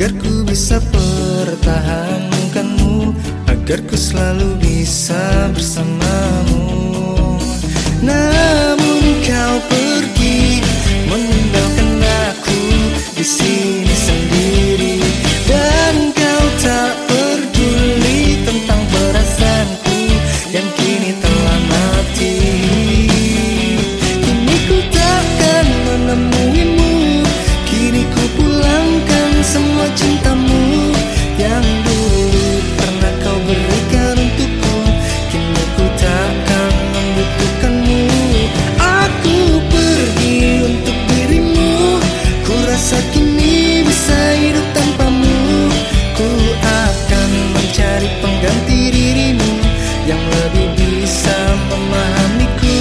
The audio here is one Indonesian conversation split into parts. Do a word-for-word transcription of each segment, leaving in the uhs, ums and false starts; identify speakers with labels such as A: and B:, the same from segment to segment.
A: agar ku bisa pertahankanmu, agar ku selalu bisa bersamamu. Namun kau pergi meninggalkan aku di sini sendiri, dan kau tak peduli tentang perasaanku yang kini telah mati. Kini ku takkan menemuimu, kini ku pulangkan semua cintamu yang dulu pernah kau berikan untukku. Kini ku takkan membutuhkanmu. Aku pergi untuk dirimu, ku rasa kini bisa hidup tanpamu. Ku akan mencari pengganti dirimu yang lebih bisa memahamiku.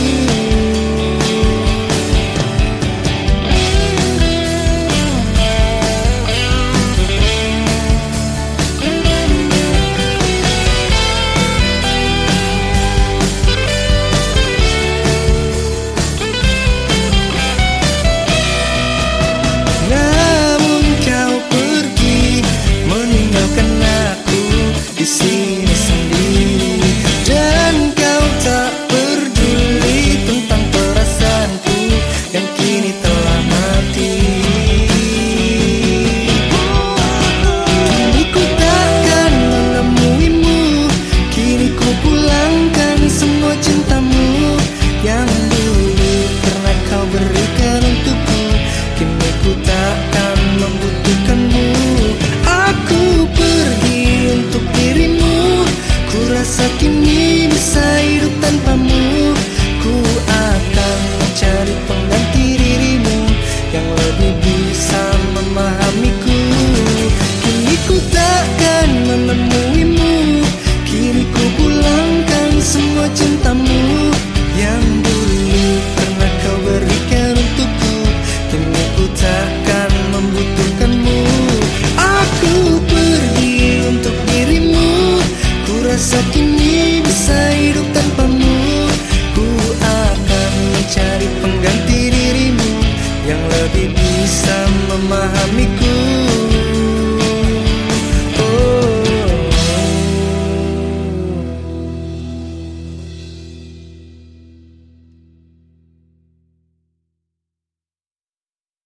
A: Di sini sendiri, dan kau tak peduli tentang perasaanku yang kini telah mati. Kini ku takkan menemuimu, kini ku pulangkan semua cintamu yang dulu pernah kau berikan untukku. Kini ku takkan membutuhkanmu. Aku pergi untuk dirimu, ku rasa kini bisa hidup tanpamu. Ku akan mencari pengganti dirimu yang lebih bisa memahamiku. Kini ku takkan menemuimu, kini ku pulangkan semua cintamu yang dulu pernah kau berikan untukku. Kini ku takkan membutuhkanmu. Aku pergi untuk dirimu, ku rasa kini bisa hidup tanpamu. Ku akan mencari pengganti dirimu yang lebih bisa memahamiku.